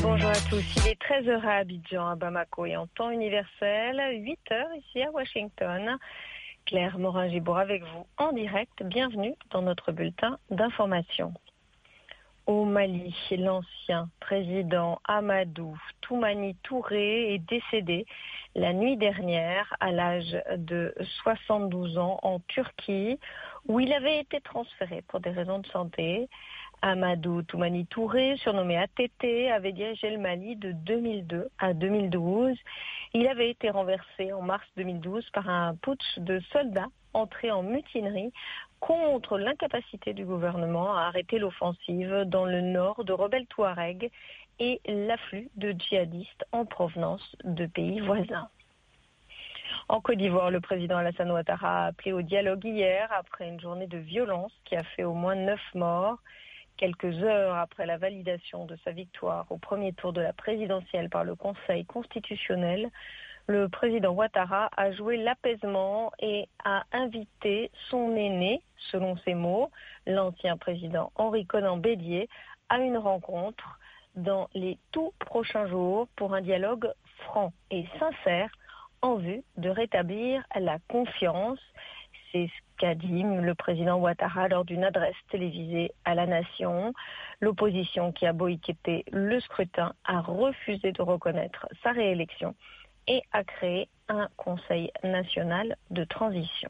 Bonjour à tous, il est 13h à Abidjan, à Bamako et en temps universel, 8h ici à Washington. Claire Morin-Gibour avec vous en direct, bienvenue dans notre bulletin d'information. Au Mali, l'ancien président Amadou Toumani Touré est décédé la nuit dernière à l'âge de 72 ans en Turquie où il avait été transféré pour des raisons de santé. Amadou Toumani Touré, surnommé ATT, avait dirigé le Mali de 2002 à 2012. Il avait été renversé en mars 2012 par un putsch de soldats entrés en mutinerie contre l'incapacité du gouvernement à arrêter l'offensive dans le nord de rebelles touaregs et l'afflux de djihadistes en provenance de pays voisins. En Côte d'Ivoire, le président Alassane Ouattara a appelé au dialogue hier après une journée de violence qui a fait au moins 9 morts. Quelques heures après la validation de sa victoire au premier tour de la présidentielle par le Conseil constitutionnel, le président Ouattara a joué l'apaisement et a invité son aîné, selon ses mots, l'ancien président Henri Konan Bédié, à une rencontre dans les tout prochains jours pour un dialogue franc et sincère en vue de rétablir la confiance. C'est ce qu'a dit le président Ouattara lors d'une adresse télévisée à la nation. L'opposition qui a boycotté le scrutin a refusé de reconnaître sa réélection et a créé un Conseil national de transition.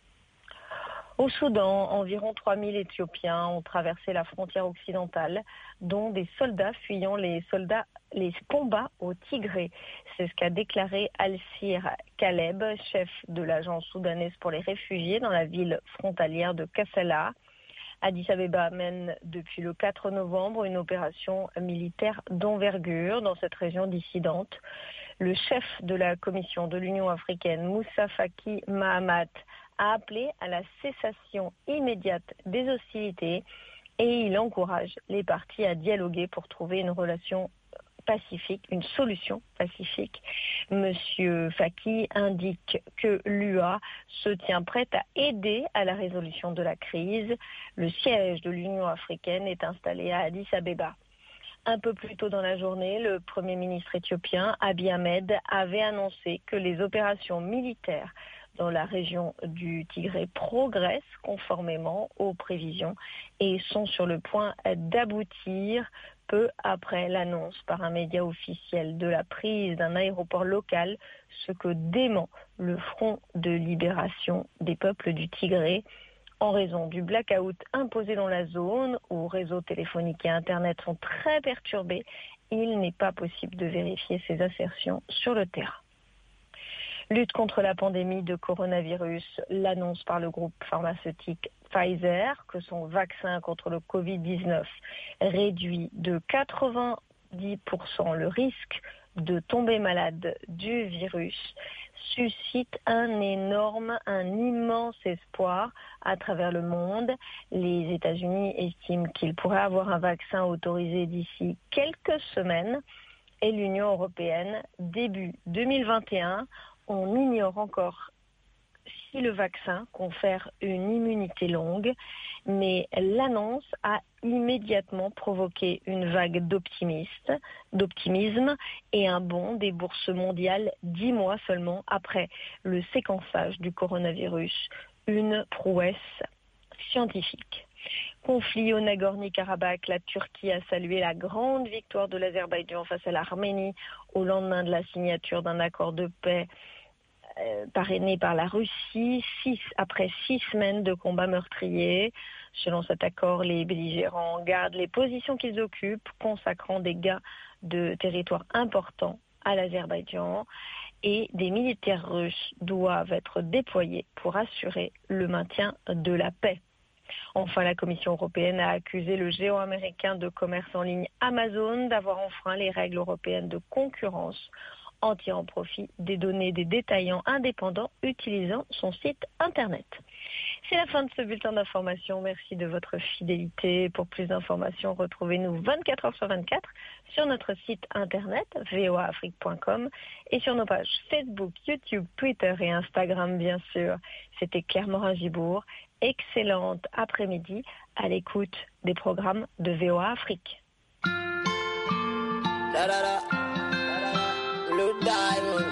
Au Soudan, environ 3000 Éthiopiens ont traversé la frontière occidentale, dont des soldats fuyant les combats au Tigré. C'est ce qu'a déclaré Al-Sir Kaleb, chef de l'agence soudanaise pour les réfugiés dans la ville frontalière de Kassala. Addis Abeba mène depuis le 4 novembre une opération militaire d'envergure dans cette région dissidente. Le chef de la commission de l'Union africaine, Moussa Faki Mahamat, a appelé à la cessation immédiate des hostilités et il encourage les parties à dialoguer pour trouver une relation pacifique, une solution pacifique. Monsieur Faki indique que l'UA se tient prête à aider à la résolution de la crise. Le siège de l'Union africaine est installé à Addis Abeba. Un peu plus tôt dans la journée, le Premier ministre éthiopien Abiy Ahmed avait annoncé que les opérations militaires dans la région du Tigré progressent conformément aux prévisions et sont sur le point d'aboutir peu après l'annonce par un média officiel de la prise d'un aéroport local, ce que dément le Front de libération des peuples du Tigré. En raison du blackout imposé dans la zone où réseaux téléphoniques et Internet sont très perturbés, il n'est pas possible de vérifier ces assertions sur le terrain. Lutte contre la pandémie de coronavirus, l'annonce par le groupe pharmaceutique Pfizer que son vaccin contre le Covid-19 réduit de 90% le risque de tomber malade du virus suscite un immense espoir à travers le monde. Les États-Unis estiment qu'ils pourraient avoir un vaccin autorisé d'ici quelques semaines et l'Union européenne début 2021. On ignore encore si le vaccin confère une immunité longue, mais l'annonce a immédiatement provoqué une vague d'optimisme et un bond des bourses mondiales 10 mois seulement après le séquençage du coronavirus, une prouesse scientifique. Conflit au Nagorno-Karabakh, la Turquie a salué la grande victoire de l'Azerbaïdjan face à l'Arménie au lendemain de la signature d'un accord de paix parrainé par la Russie après 6 semaines de combats meurtriers. Selon cet accord, les belligérants gardent les positions qu'ils occupent, consacrant des gains de territoire importants à l'Azerbaïdjan et des militaires russes doivent être déployés pour assurer le maintien de la paix. Enfin, la Commission européenne a accusé le géant américain de commerce en ligne Amazon d'avoir enfreint les règles européennes de concurrence en tirant profit des données des détaillants indépendants utilisant son site internet. C'est la fin de ce bulletin d'information. Merci de votre fidélité. Pour plus d'informations, retrouvez-nous 24 heures sur 24 sur notre site internet voaafrique.com et sur nos pages Facebook, YouTube, Twitter et Instagram, bien sûr. C'était Claire Morin-Gibour. Excellente après-midi à l'écoute des programmes de VOA Afrique. Da da da. Blue Diamond.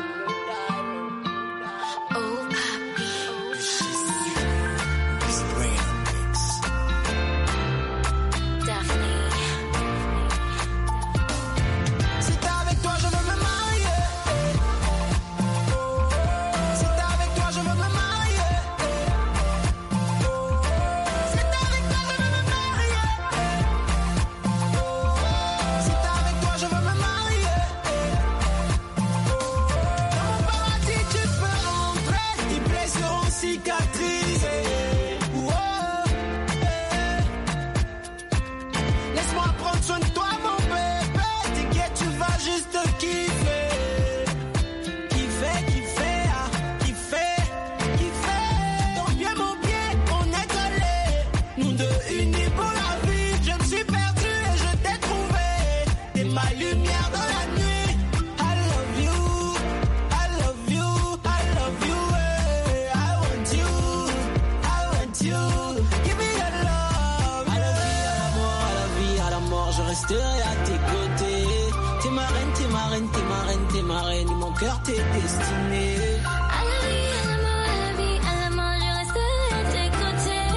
T'es destinée. À la vie, à la mort, à la vie, à la mort, je resterai à tes côtés.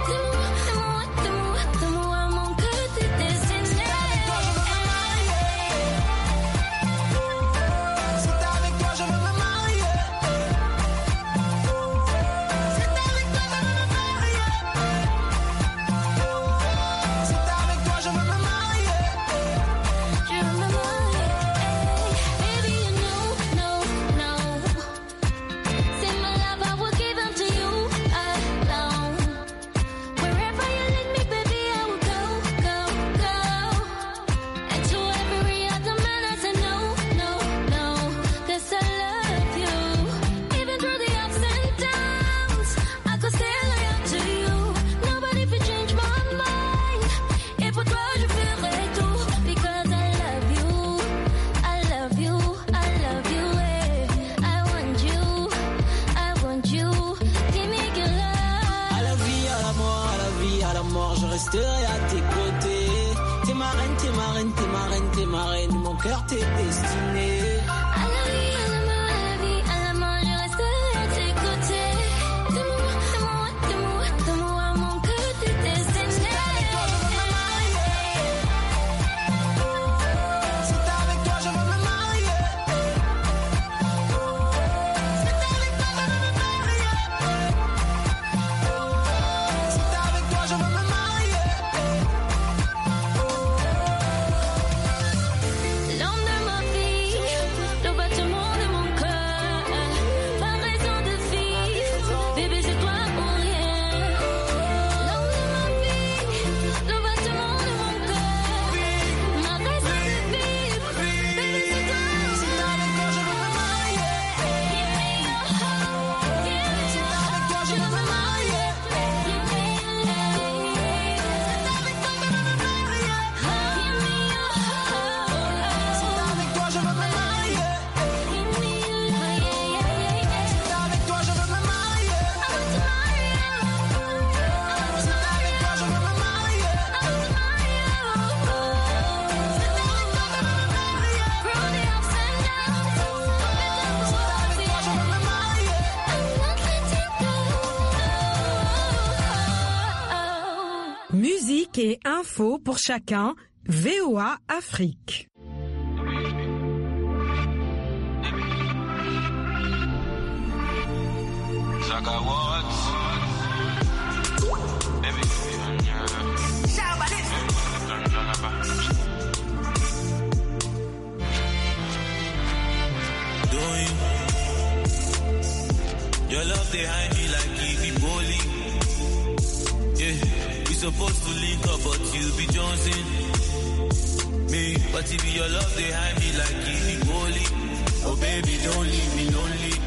De moi, mon cœur, t'es destiné. Si t'es avec toi, je veux me marier. Si t'es avec toi, je veux me marier. Si t'es avec toi, je veux me marier. Je veux me marier. Baby, you know. cœur t'es destiné. À la vie, à la mort, à la vie, à la mort, je resterai à tes côtés. De moi, mon cœur t'es destiné. Si t'es avec toi, je veux me marier. Si t'es avec toi, je veux me marier. Si t'es avec toi, je veux me marier. L'homme de ma vie, le battement de mon cœur, pas raison de vivre, bébé c'est toi pour rien. L'homme de ma vie, le battement de mon cœur, ma raison de vivre, bébé c'est toi. Si t'es avec toi, je veux me marier. Give me your heart, give me Si your t'es avec toi, je veux me marier. give me your love. Si t'es avec toi, je veux me marier. Give me your heart. Si t'es avec toi, je veux me marier. Give me your love. Si t'es avec toi, je veux me marier. Si t'es avec toi, je veux me marier. Musique et info pour chacun, VOA Afrique. Your love they hide me like Evie bowling. Yeah, we supposed to link up, but you be Johnson. Me, but if your love they hide me like Evie bowling. Oh baby, don't leave me lonely.